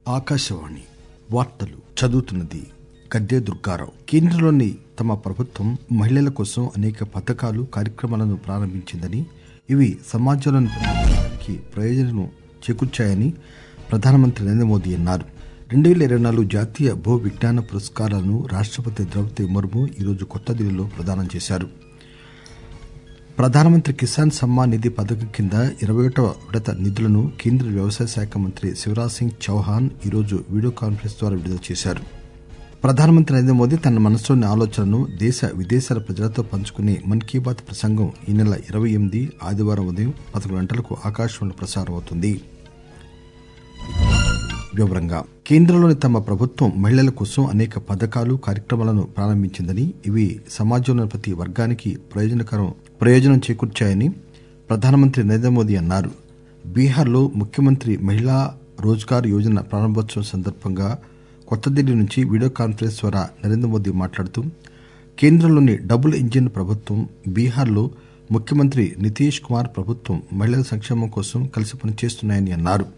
ఆకాశవాణి వార్తలు చదువుతున్నది గద్దె దుర్గారావు. కేంద్రంలోని తమ ప్రభుత్వం మహిళల కోసం అనేక పథకాలు కార్యక్రమాలను ప్రారంభించిందని, ఇవి సమాజంలోని ప్రతి ప్రయోజనం చేకూర్చాయని ప్రధానమంత్రి నరేంద్ర మోదీ అన్నారు. 2024 జాతీయ భూ విజ్ఞాన పురస్కారాలను రాష్టపతి ద్రౌపది ముర్ము ఈరోజు కొత్త ఢిల్లీలో ప్రదానం చేశారు. ప్రధానమంత్రి కిసాన్ సమ్మాన్ నిధి పథకం కింద 21వ విడత నిధులను కేంద్ర వ్యవసాయ శాఖ మంత్రి శివరాజ్ సింగ్ చౌహాన్ ఈరోజు వీడియో కాన్ఫరెన్స్ ద్వారా విడుదల చేశారు. ప్రధానమంత్రి నరేంద్ర మోదీ తన మనసులోని ఆలోచనలను దేశ విదేశాల ప్రజలతో పంచుకునే మన్ కీ బాత్ ప్రసంగం ఈ నెల 28 ఆదివారం ఉదయం 11 గంటలకు ఆకాశవాణిలో ప్రసారం అవుతుంది. కేంద్రంలోని తమ ప్రభుత్వం మహిళల కోసం అనేక పథకాలు కార్యక్రమాలను ప్రారంభించిందని, ఇవి సమాజంలోని ప్రతి వర్గానికి ప్రయోజనం చేకూర్చాయని ప్రధానమంత్రి నరేంద్ర మోదీ అన్నారు. బీహార్లో ముఖ్యమంత్రి మహిళా రోజ్గార్ యోజన ప్రారంభోత్సవం సందర్భంగా కొత్త ఢిల్లీ నుంచి వీడియో కాన్ఫరెన్స్ ద్వారా నరేంద్ర మోదీ మాట్లాడుతూ, కేంద్రంలోని డబుల్ ఇంజిన్ ప్రభుత్వం, బీహార్లో ముఖ్యమంత్రి నితీష్ కుమార్ ప్రభుత్వం మహిళల సంక్షేమం కోసం కలిసి పనిచేస్తున్నాయని అన్నారు.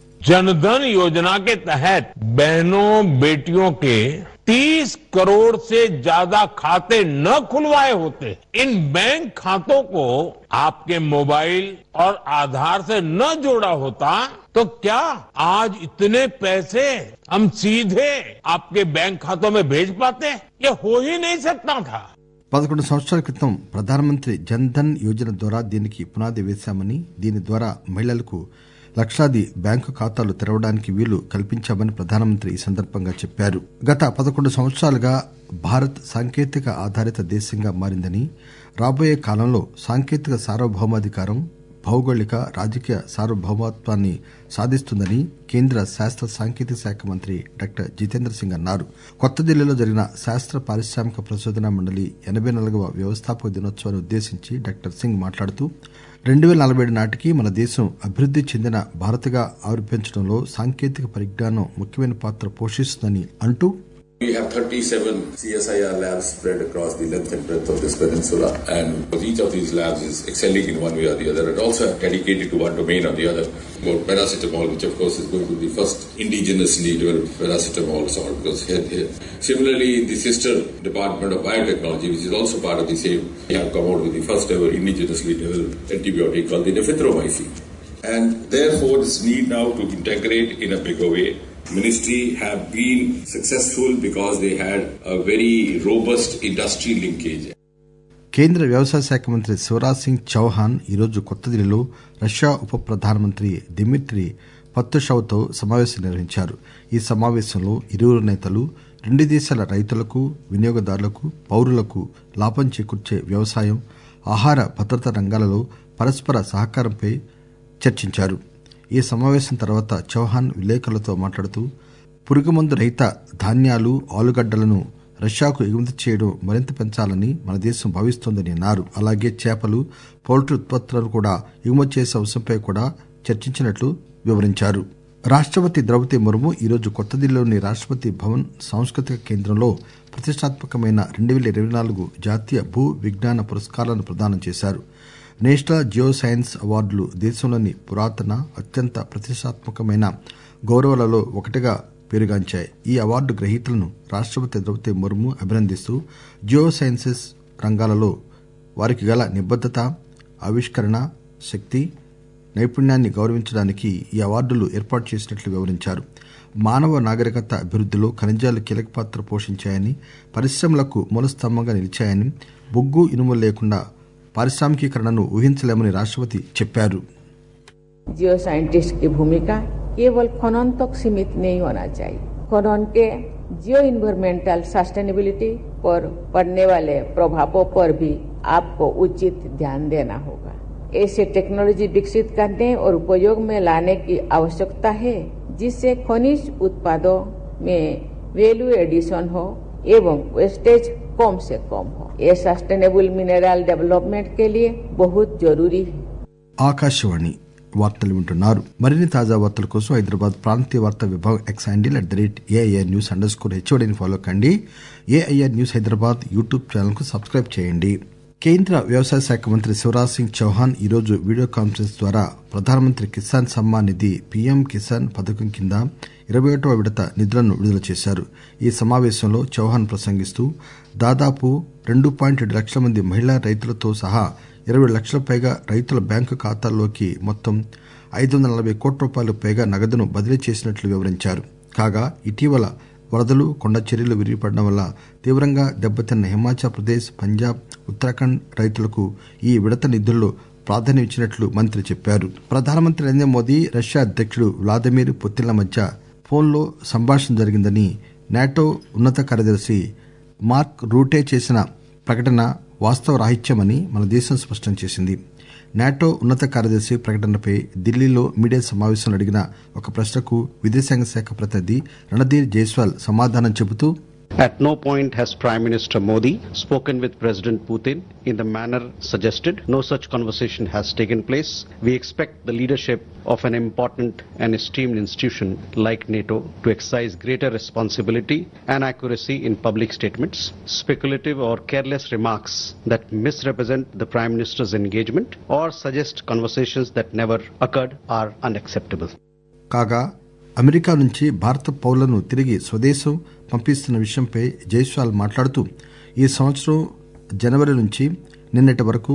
जनधन योजना के तहत बहनों बेटियों के 30 करोड़ से ज्यादा खाते न खुलवाए होते, इन बैंक खातों को आपके मोबाइल और आधार से न जोड़ा होता तो क्या आज इतने पैसे हम सीधे आपके बैंक खातों में भेज पाते? ये हो ही नहीं सकता था. 11 సంవత్సరాల క్రితం ప్రధానమంత్రి జన్ ధన్ యోజన ద్వారా దీనికి పునాది వేశామని, దీని ద్వారా మహిళలకు లక్షలాది బ్యాంకు ఖాతాలు తెరవడానికి వీలు కల్పించామని ప్రధానమంత్రి ఈ సందర్భంగా చెప్పారు. గత 11 సంవత్సరాలుగా భారత్ సాంకేతిక ఆధారిత దేశంగా మారిందని, రాబోయే కాలంలో సాంకేతిక సార్వభౌమాధికారం భౌగోళిక రాజకీయ సార్వభౌమత్వాన్ని సాధిస్తుందని కేంద్ర శాస్త్ర సాంకేతిక శాఖ మంత్రి డాక్టర్ జితేంద్ర సింగ్ అన్నారు. కొత్త ఢిల్లీలో జరిగిన శాస్త్ర పారిశ్రామిక పరిశోధనా మండలి 84వ వ్యవస్థాపక దినోత్సవాన్ని ఉద్దేశించి డాక్టర్ సింగ్ మాట్లాడుతూ, 2047 నాటికి మన దేశం అభివృద్ది చెందిన భారత్గా ఆవిర్భవించడంలో సాంకేతిక పరిజ్ఞానం ముఖ్యమైన పాత్ర పోషిస్తుందని అంటూ, We have 37 CSIR labs spread across the length and breadth of this peninsula, and each of these labs is excelling in one way or the other, and also dedicated to one domain or the other. About paracetamol, which of course is going to be the first indigenously developed paracetamol salt, because here. Similarly, the sister department of biotechnology, which is also part of the same, we have come out with the first ever indigenously developed antibiotic called the nephithromycin. And therefore, this need now to integrate in a bigger way. Ministry have been successful because they had a very robust industry linkage. కేంద్ర వ్యవసాయ శాఖ మంత్రి శివరాజ్ సింగ్ చౌహాన్ ఈరోజు కొత్త ఢిల్లీలో Russia ఉప ప్రధానమంత్రి Dmitry పత్రుషవ్తో సమావేశం నిర్వహించారు. ఈ సమావేశంలో ఇరువురు నేతలు రెండు దేశాల రైతులకు, వినియోగదారులకు, పౌరులకు లాభం చేకూర్చే వ్యవసాయం, ఆహార భద్రత రంగాలలో పరస్పర సహకారంపై చర్చించారు. ఈ సమావేశం తర్వాత చౌహాన్ విలేకరులతో మాట్లాడుతూ, పురుగుమందు రహిత ధాన్యాలు, ఆలుగడ్డలను రష్యాకు ఎగుమతి చేయడం మరింత పెంచాలని మన దేశం భావిస్తోందని అన్నారు. అలాగే చేపలు, పౌల్ట్రీ ఉత్పత్తులను కూడా ఎగుమతి చేసే అంశంపై కూడా చర్చించినట్లు వివరించారు. రాష్టపతి ద్రౌపది ముర్ము ఈరోజు కొత్త ఢిల్లీలోని రాష్టపతి భవన్ సాంస్కృతిక కేంద్రంలో ప్రతిష్టాత్మకమైన 2024 జాతీయ భూ విజ్ఞాన పురస్కారాలను ప్రదానం చేశారు. నేషనల్ జియో సైన్స్ అవార్డులు దేశంలోని పురాతన, అత్యంత ప్రతిష్టాత్మకమైన గౌరవాలలో ఒకటిగా పేరుగాంచాయి. ఈ అవార్డు గ్రహీతలను రాష్టపతి ద్రౌపది ముర్ము అభినందిస్తూ, జియో సైన్సెస్ రంగాలలో వారికి గల నిబద్దత, ఆవిష్కరణ శక్తి, నైపుణ్యాన్ని గౌరవించడానికి ఈ అవార్డులు ఏర్పాటు చేసినట్లు వివరించారు. మానవ నాగరికత అభివృద్దిలో ఖనిజాలు కీలక పాత్ర పోషించాయని, పరిశ్రమలకు మూలస్తంభంగా నిలిచాయని, బొగ్గు, ఇనుము లేకుండా పారిశ్రామికీకరణను ఊహించలేమని రాష్ట్రపతి చెప్పారు. जियो साइंटिस्ट की भूमिका केवल खनन तक सीमित नहीं होना चाहिए. खनन के जियो इन्वायरमेंटल सस्टेनेबिलिटी पर पड़ने वाले प्रभावों पर भी आपको उचित ध्यान देना होगा. ऐसे टेक्नोलॉजी विकसित करने और उपयोग में लाने की आवश्यकता है, जिससे खनिज उत्पादों में वैल्यू एडिशन हो एवं वेस्टेज कम से कम हो. ये सस्टेनेबल मिनरल डेवलपमेंट के लिए बहुत जरूरी है. ఆకాశవాణి వార్తలు వింటున్నారు. మరిన్ని తాజా వార్తల కోసం హైదరాబాద్ ప్రాంతీయ వార్తా విభాగం ఎక్స్ హ్యాండిల్ @AIR News _ HODని ఫాలో కండి. AIR News Hyderabad YouTube channel కు సబ్స్క్రైబ్ చేయండి. కేంద్ర వ్యవసాయ శాఖ మంత్రి శివరాజ్ సింగ్ చౌహాన్ ఈరోజు వీడియో కాన్ఫరెన్స్ ద్వారా ప్రధానమంత్రి కిసాన్ సమ్మాన్ నిధి పీఎం కిసాన్ పథకం కింద 21వ విడత నిధులను విడుదల చేశారు. ఈ సమావేశంలో చౌహాన్ ప్రసంగిస్తూ దాదాపు 2.7 లక్షల మంది మహిళా రైతులతో సహా 20 లక్షల పైగా రైతుల బ్యాంకు ఖాతాల్లోకి మొత్తం 540 కోట్ల రూపాయలకు పైగా నగదును బదిలీ చేసినట్లు వివరించారు. కాగా ఇటీవల వరదలు, కొండ చర్యలు విరిగిపడడం వల్ల తీవ్రంగా దెబ్బతిన్న హిమాచల్ ప్రదేశ్, పంజాబ్, ఉత్తరాఖండ్ రైతులకు ఈ విడత నిధుల్లో ప్రాధాన్యం ఇచ్చినట్లు మంత్రి చెప్పారు. ప్రధానమంత్రి నరేంద్ర మోదీ, రష్యా అధ్యక్షుడు వ్లాదిమిర్ పుతిన్ల మధ్య ఫోన్లో సంభాషణ జరిగిందని నాటో ఉన్నత కార్యదర్శి మార్క్ రూటే చేసిన ప్రకటన వాస్తవ రాహిత్యమని మన దేశం స్పష్టం చేసింది. నాటో ఉన్నత కార్యదర్శి ప్రకటనపై ఢిల్లీలో మీడియా సమావేశంలో అడిగిన ఒక ప్రశ్నకు విదేశాంగ శాఖ ప్రతినిధి రణధీర్ జైస్వాల్ సమాధానం చెబుతూ, At no point has Prime Minister Modi spoken with President Putin in the manner suggested. No such conversation has taken place. We expect the leadership of an important and esteemed institution like NATO to exercise greater responsibility and accuracy in public statements. Speculative or careless remarks that misrepresent the Prime Minister's engagement or suggest conversations that never occurred are unacceptable. కాగా America నుంచి భారత పౌరులను తిరిగి స్వదేశం పంపిస్తున్న విషయంపై జైస్వాల్ మాట్లాడుతూ ఈ సంవత్సరం జనవరి నుంచి నిన్నటి వరకు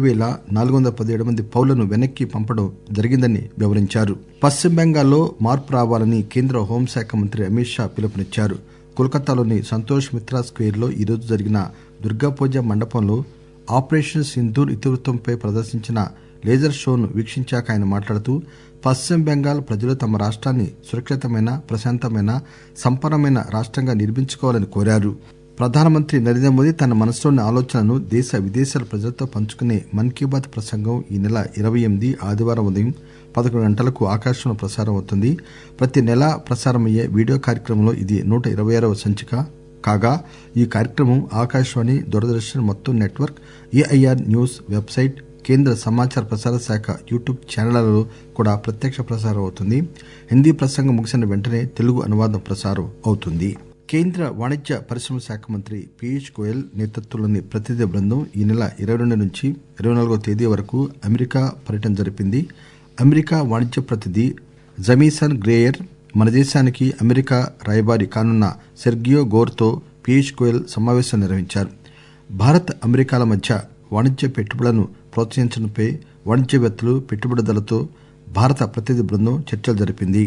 2417 మంది పౌరులను వెనక్కి పంపడం జరిగిందని వివరించారు. పశ్చిమ బెంగాల్లో మార్పు రావాలని కేంద్ర హోంశాఖ మంత్రి అమిత్ షా పిలుపునిచ్చారు. కోల్కతాలోని సంతోష్ మిత్రా స్క్వేర్లో ఈరోజు జరిగిన దుర్గాపూజ మండపంలో ఆపరేషన్ సింధూర్ ఇతివృత్తంపై ప్రదర్శించిన లేజర్ షోను వీక్షించాక ఆయన మాట్లాడుతూ పశ్చిమ బెంగాల్ ప్రజలు తమ రాష్ట్రాన్ని సురక్షితమైన, ప్రశాంతమైన, సంపన్నమైన రాష్ట్రంగా నిర్మించుకోవాలని కోరారు. ప్రధానమంత్రి నరేంద్ర మోదీ తన మనసులోని ఆలోచనలను దేశ విదేశాల ప్రజలతో పంచుకునే మన్ కీ బాత్ ప్రసంగం ఈ నెల 28 ఆదివారం ఉదయం 11 గంటలకు ఆకాశవాణిలో ప్రసారం అవుతుంది. ప్రతి నెల ప్రసారమయ్యే వీడియో కార్యక్రమంలో ఇది 126వ సంచిక. కాగా ఈ కార్యక్రమం ఆకాశవాణి, దూరదర్శన్ మొత్తం నెట్వర్క్, ఏఐఆర్ న్యూస్ వెబ్సైట్, కేంద్ర సమాచార ప్రసార శాఖ యూట్యూబ్ ఛానళ్లలో కూడా ప్రత్యక్ష ప్రసారం అవుతుంది. హిందీ ప్రసంగం ముగిసిన వెంటనే తెలుగు అనువాదం ప్రసారం అవుతుంది. కేంద్ర వాణిజ్య పరిశ్రమ శాఖ మంత్రి పీయూష్ గోయల్ నేతృత్వంలోని ప్రతినిధి బృందం ఈ నెల 22 నుంచి 24వ తేదీ వరకు అమెరికా పర్యటన జరిపింది. అమెరికా వాణిజ్య ప్రతినిధి జమీసన్ గ్రేయర్, మన దేశానికి అమెరికా రాయబారి కానున్న సెర్గియో గోర్తో పీయూష్ గోయల్ సమావేశం నిర్వహించారు. భారత్, అమెరికాల మధ్య వాణిజ్య పెట్టుబడులను ప్రోత్సహించడంపై వాణిజ్యవేత్తలు, పెట్టుబడిదారులతో భారత ప్రతినిధి బృందం చర్చలు జరిపింది.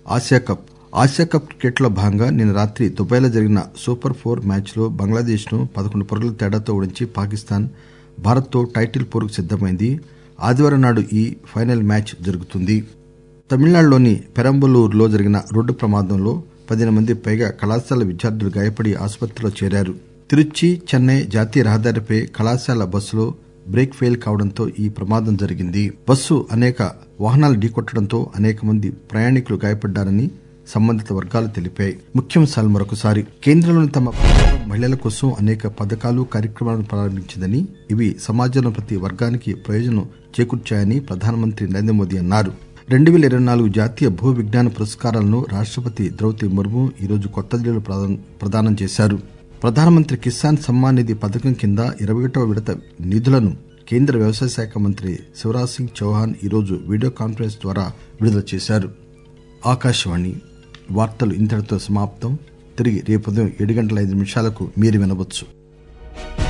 ఆసియా కప్ క్రికెట్లో భాగంగా నిన్న రాత్రి దుబాయ్లో జరిగిన సూపర్ 4 మ్యాచ్లో బంగ్లాదేశ్ను 11 పరుగుల తేడాతో ఓడించి పాకిస్తాన్ భారత్తో టైటిల్ పోరుకు సిద్దమైంది. ఆదివారం నాడు ఈ ఫైనల్ మ్యాచ్ జరుగుతుంది. తమిళనాడులోని పెరంబలూరులో జరిగిన రోడ్డు ప్రమాదంలో 15 మంది పైగా కళాశాల విద్యార్థులు గాయపడి ఆసుపత్రిలో చేరారు. తిరుచి, చెన్నై జాతీయ రహదారిపై కళాశాల బస్సులో బ్రేక్ ఫెయిల్ కావడంతో ఈ ప్రమాదం జరిగింది. బస్సు అనేక వాహనాలు ఢీకొట్టడంతో అనేక మంది ప్రయాణికులు గాయపడ్డారని సంబంధిత వర్గాలు తెలిపాయి. ముఖ్యాంశాలు మరొకసారి. కేంద్రంలోని తమ ప్రభుత్వం మహిళల కోసం అనేక పథకాలు, కార్యక్రమాలను ప్రారంభించిందని, ఇవి సమాజంలో ప్రతి వర్గానికి ప్రయోజనం చేకూర్చాయని ప్రధానమంత్రి నరేంద్ర మోదీ అన్నారు. 2024 జాతీయ భూ విజ్ఞాన పురస్కారాలను రాష్టపతి ద్రౌపది ముర్ము ఈరోజు కొత్త ఢిల్లీలో ప్రదానం చేశారు. ప్రధానమంత్రి కిసాన్ సమ్మాన్ నిధి పథకం కింద 21వ విడత నిధులను కేంద్ర వ్యవసాయ శాఖ మంత్రి శివరాజ్ సింగ్ చౌహాన్ ఈరోజు వీడియో కాన్ఫరెన్స్ ద్వారా విడుదల చేశారు. ఆకాశవాణి వార్తలు ఇంతటితో సమాప్తం. తిరిగి రేపు ఉదయం 7:05 మీరు వినవచ్చు.